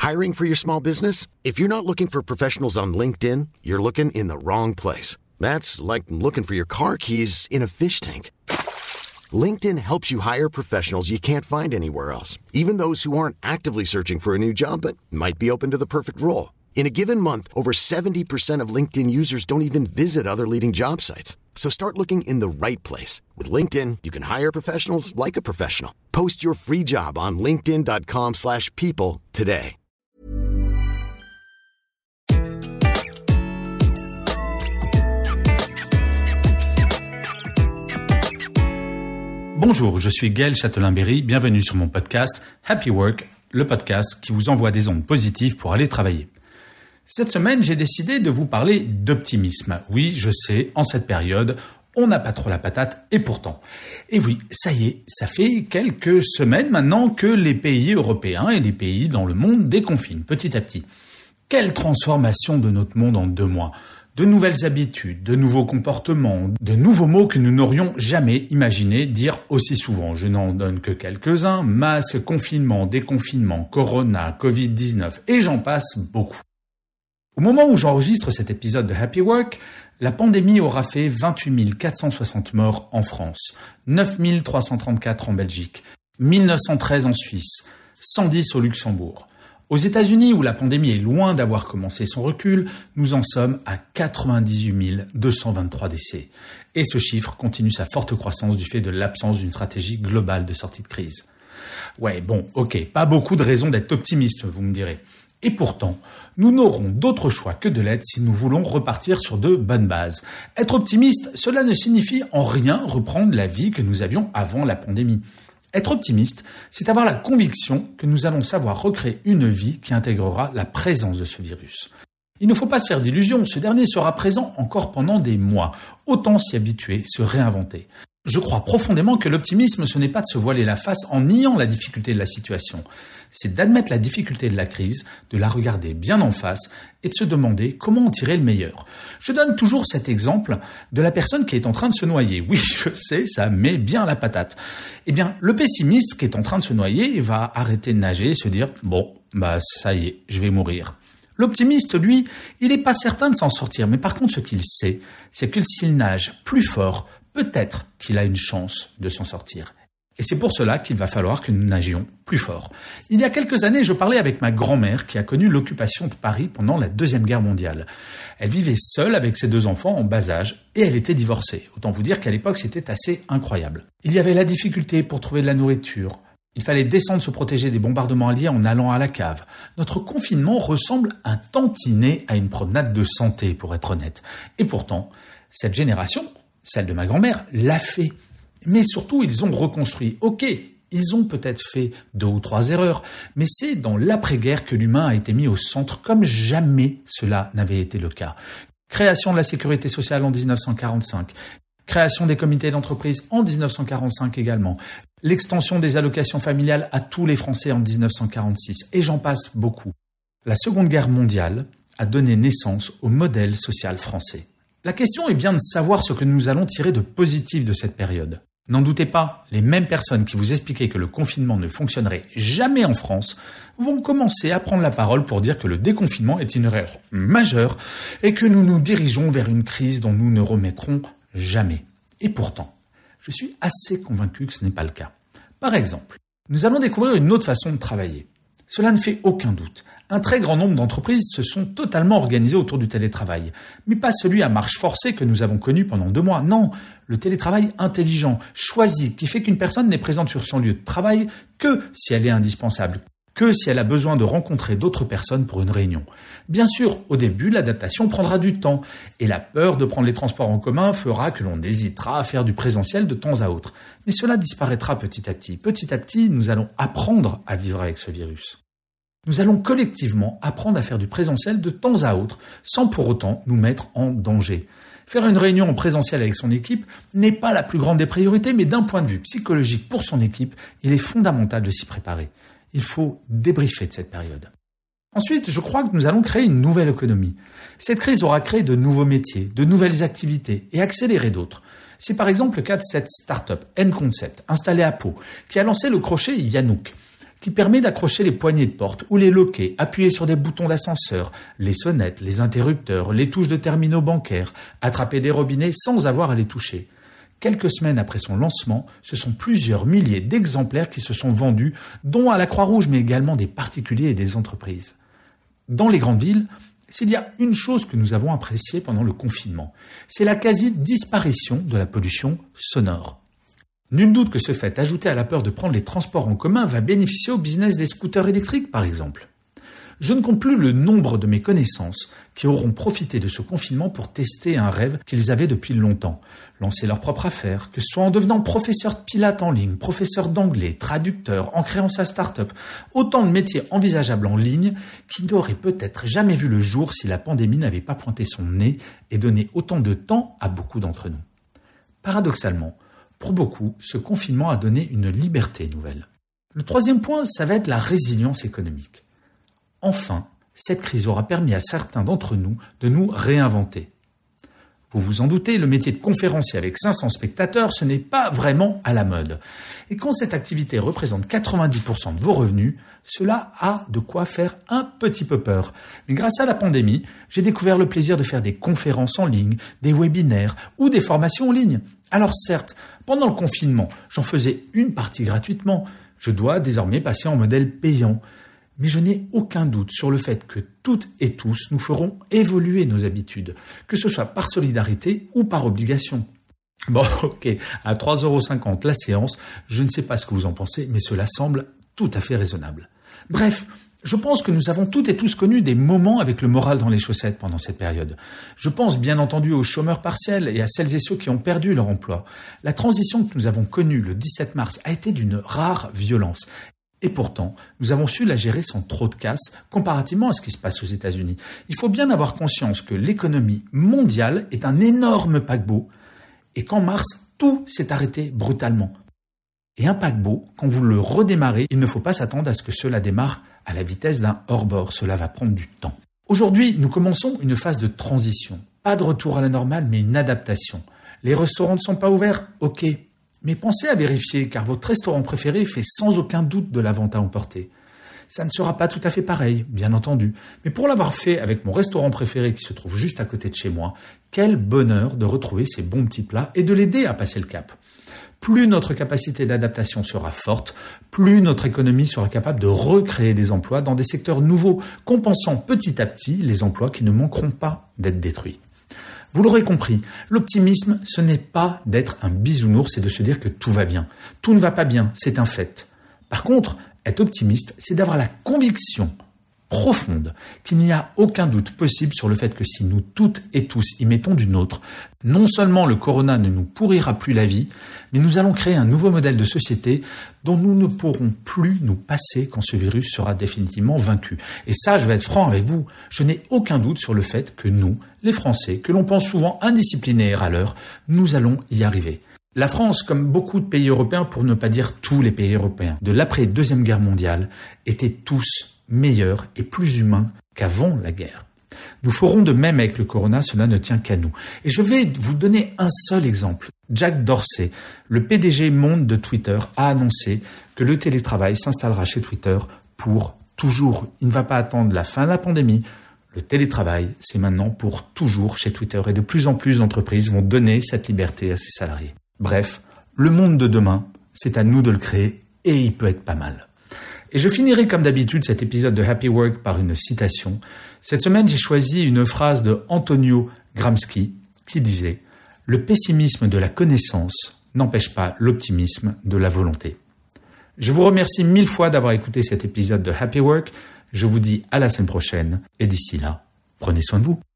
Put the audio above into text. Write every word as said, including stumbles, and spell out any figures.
Hiring for your small business? If you're not looking for professionals on LinkedIn, you're looking in the wrong place. That's like looking for your car keys in a fish tank. LinkedIn helps you hire professionals you can't find anywhere else, even those who aren't actively searching for a new job but might be open to the perfect role. In a given month, over seventy percent of LinkedIn users don't even visit other leading job sites. So start looking in the right place. With LinkedIn, you can hire professionals like a professional. Post your free job on linkedin dot com slash people today. Bonjour, je suis Gaël Châtelain-Berry, bienvenue sur mon podcast Happy Work, le podcast qui vous envoie des ondes positives pour aller travailler. Cette semaine, j'ai décidé de vous parler d'optimisme. Oui, je sais, en cette période, on n'a pas trop la patate, et pourtant. Et oui, ça y est, ça fait quelques semaines maintenant que les pays européens et les pays dans le monde déconfinent petit à petit. Quelle transformation de notre monde en deux mois! De nouvelles habitudes, de nouveaux comportements, de nouveaux mots que nous n'aurions jamais imaginé dire aussi souvent. Je n'en donne que quelques-uns. Masque, confinement, déconfinement, corona, covid dix-neuf et j'en passe beaucoup. Au moment où j'enregistre cet épisode de Happy Work, la pandémie aura fait vingt-huit mille quatre cent soixante morts en France, neuf mille trois cent trente-quatre en Belgique, mille neuf cent treize en Suisse, cent dix au Luxembourg. Aux États-Unis, où la pandémie est loin d'avoir commencé son recul, nous en sommes à quatre-vingt-dix-huit mille deux cent vingt-trois décès. Et ce chiffre continue sa forte croissance du fait de l'absence d'une stratégie globale de sortie de crise. Ouais, bon, ok, pas beaucoup de raisons d'être optimiste, vous me direz. Et pourtant, nous n'aurons d'autre choix que de l'être si nous voulons repartir sur de bonnes bases. Être optimiste, cela ne signifie en rien reprendre la vie que nous avions avant la pandémie. Être optimiste, c'est avoir la conviction que nous allons savoir recréer une vie qui intégrera la présence de ce virus. Il ne faut pas se faire d'illusions, ce dernier sera présent encore pendant des mois. Autant s'y habituer, se réinventer. Je crois profondément que l'optimisme, ce n'est pas de se voiler la face en niant la difficulté de la situation. C'est d'admettre la difficulté de la crise, de la regarder bien en face et de se demander comment en tirer le meilleur. Je donne toujours cet exemple de la personne qui est en train de se noyer. Oui, je sais, ça met bien la patate. Eh bien, le pessimiste qui est en train de se noyer va arrêter de nager et se dire « bon, bah ça y est, je vais mourir ». L'optimiste, lui, il n'est pas certain de s'en sortir, mais par contre, ce qu'il sait, c'est que s'il nage plus fort, peut-être qu'il a une chance de s'en sortir. Et c'est pour cela qu'il va falloir que nous nagions plus fort. Il y a quelques années, je parlais avec ma grand-mère qui a connu l'occupation de Paris pendant la Deuxième Guerre mondiale. Elle vivait seule avec ses deux enfants en bas âge et elle était divorcée. Autant vous dire qu'à l'époque, c'était assez incroyable. Il y avait la difficulté pour trouver de la nourriture. Il fallait descendre se protéger des bombardements alliés en allant à la cave. Notre confinement ressemble un tantinet à une promenade de santé, pour être honnête. Et pourtant, cette génération, celle de ma grand-mère, l'a fait. Mais surtout, ils ont reconstruit. Ok, ils ont peut-être fait deux ou trois erreurs, mais c'est dans l'après-guerre que l'humain a été mis au centre comme jamais cela n'avait été le cas. Création de la sécurité sociale en dix-neuf cent quarante-cinq, création des comités d'entreprise en dix-neuf cent quarante-cinq également, l'extension des allocations familiales à tous les Français en dix-neuf cent quarante-six, et j'en passe beaucoup. La Seconde Guerre mondiale a donné naissance au modèle social français. La question est bien de savoir ce que nous allons tirer de positif de cette période. N'en doutez pas, les mêmes personnes qui vous expliquaient que le confinement ne fonctionnerait jamais en France vont commencer à prendre la parole pour dire que le déconfinement est une erreur majeure et que nous nous dirigeons vers une crise dont nous ne remettrons jamais. Et pourtant, je suis assez convaincu que ce n'est pas le cas. Par exemple, nous allons découvrir une autre façon de travailler. Cela ne fait aucun doute. Un très grand nombre d'entreprises se sont totalement organisées autour du télétravail. Mais pas celui à marche forcée que nous avons connu pendant deux mois. Non, le télétravail intelligent, choisi, qui fait qu'une personne n'est présente sur son lieu de travail que si elle est indispensable, que si elle a besoin de rencontrer d'autres personnes pour une réunion. Bien sûr, au début, l'adaptation prendra du temps. Et la peur de prendre les transports en commun fera que l'on hésitera à faire du présentiel de temps à autre. Mais cela disparaîtra petit à petit. Petit à petit, nous allons apprendre à vivre avec ce virus. Nous allons collectivement apprendre à faire du présentiel de temps à autre, sans pour autant nous mettre en danger. Faire une réunion en présentiel avec son équipe n'est pas la plus grande des priorités, mais d'un point de vue psychologique pour son équipe, il est fondamental de s'y préparer. Il faut débriefer de cette période. Ensuite, je crois que nous allons créer une nouvelle économie. Cette crise aura créé de nouveaux métiers, de nouvelles activités et accéléré d'autres. C'est par exemple le cas de cette start-up N-Concept, installée à Pau, qui a lancé le crochet Yanouk. qui permet d'accrocher les poignées de porte ou les loquets, appuyer sur des boutons d'ascenseur, les sonnettes, les interrupteurs, les touches de terminaux bancaires, attraper des robinets sans avoir à les toucher. Quelques semaines après son lancement, ce sont plusieurs milliers d'exemplaires qui se sont vendus, dont à la Croix-Rouge, mais également des particuliers et des entreprises. Dans les grandes villes, s'il y a une chose que nous avons appréciée pendant le confinement, c'est la quasi-disparition de la pollution sonore. Nul doute que ce fait, ajouté à la peur de prendre les transports en commun, va bénéficier au business des scooters électriques, par exemple. Je ne compte plus le nombre de mes connaissances qui auront profité de ce confinement pour tester un rêve qu'ils avaient depuis longtemps. Lancer leur propre affaire, que ce soit en devenant professeur de pilates en ligne, professeur d'anglais, traducteur, en créant sa start-up. Autant de métiers envisageables en ligne qui n'auraient peut-être jamais vu le jour si la pandémie n'avait pas pointé son nez et donné autant de temps à beaucoup d'entre nous. Paradoxalement, pour beaucoup, ce confinement a donné une liberté nouvelle. Le troisième point, ça va être la résilience économique. Enfin, cette crise aura permis à certains d'entre nous de nous réinventer. Vous vous en doutez, le métier de conférencier avec cinq cents spectateurs, ce n'est pas vraiment à la mode. Et quand cette activité représente quatre-vingt-dix pour cent de vos revenus, cela a de quoi faire un petit peu peur. Mais grâce à la pandémie, j'ai découvert le plaisir de faire des conférences en ligne, des webinaires ou des formations en ligne. Alors certes, pendant le confinement, j'en faisais une partie gratuitement. Je dois désormais passer en modèle payant. Mais je n'ai aucun doute sur le fait que toutes et tous nous ferons évoluer nos habitudes, que ce soit par solidarité ou par obligation. Bon, ok, à trois euros cinquante la séance, je ne sais pas ce que vous en pensez, mais cela semble tout à fait raisonnable. Bref, je pense que nous avons toutes et tous connu des moments avec le moral dans les chaussettes pendant cette période. Je pense bien entendu aux chômeurs partiels et à celles et ceux qui ont perdu leur emploi. La transition que nous avons connue le dix-sept mars a été d'une rare violence. Et pourtant, nous avons su la gérer sans trop de casse comparativement à ce qui se passe aux États-Unis. Il faut bien avoir conscience que l'économie mondiale est un énorme paquebot et qu'en mars, tout s'est arrêté brutalement. Et un paquebot, quand vous le redémarrez, il ne faut pas s'attendre à ce que cela démarre à la vitesse d'un hors-bord. Cela va prendre du temps. Aujourd'hui, nous commençons une phase de transition. Pas de retour à la normale, mais une adaptation. Les restaurants ne sont pas ouverts, ok. Mais pensez à vérifier, car votre restaurant préféré fait sans aucun doute de la vente à emporter. Ça ne sera pas tout à fait pareil, bien entendu. Mais pour l'avoir fait avec mon restaurant préféré qui se trouve juste à côté de chez moi, quel bonheur de retrouver ces bons petits plats et de l'aider à passer le cap. Plus notre capacité d'adaptation sera forte, plus notre économie sera capable de recréer des emplois dans des secteurs nouveaux, compensant petit à petit les emplois qui ne manqueront pas d'être détruits. Vous l'aurez compris, l'optimisme, ce n'est pas d'être un bisounours et de se dire que tout va bien. Tout ne va pas bien, c'est un fait. Par contre, être optimiste, c'est d'avoir la conviction profonde qu'il n'y a aucun doute possible sur le fait que si nous toutes et tous y mettons du nôtre, non seulement le corona ne nous pourrira plus la vie, mais nous allons créer un nouveau modèle de société dont nous ne pourrons plus nous passer quand ce virus sera définitivement vaincu. Et ça, je vais être franc avec vous, je n'ai aucun doute sur le fait que nous, les Français, que l'on pense souvent indisciplinés et râleurs, nous allons y arriver. La France, comme beaucoup de pays européens, pour ne pas dire tous les pays européens, de l'après-deuxième guerre mondiale, étaient tous meilleurs et plus humains qu'avant la guerre. Nous ferons de même avec le corona, cela ne tient qu'à nous. Et je vais vous donner un seul exemple. Jack Dorsey, le P D G monde de Twitter, a annoncé que le télétravail s'installera chez Twitter pour toujours. Il ne va pas attendre la fin de la pandémie. Le télétravail, c'est maintenant pour toujours chez Twitter. Et de plus en plus d'entreprises vont donner cette liberté à ses salariés. Bref, le monde de demain, c'est à nous de le créer et il peut être pas mal. Et je finirai comme d'habitude cet épisode de Happy Work par une citation. Cette semaine, j'ai choisi une phrase de Antonio Gramsci qui disait « Le pessimisme de la connaissance n'empêche pas l'optimisme de la volonté ». Je vous remercie mille fois d'avoir écouté cet épisode de Happy Work. Je vous dis à la semaine prochaine et d'ici là, prenez soin de vous.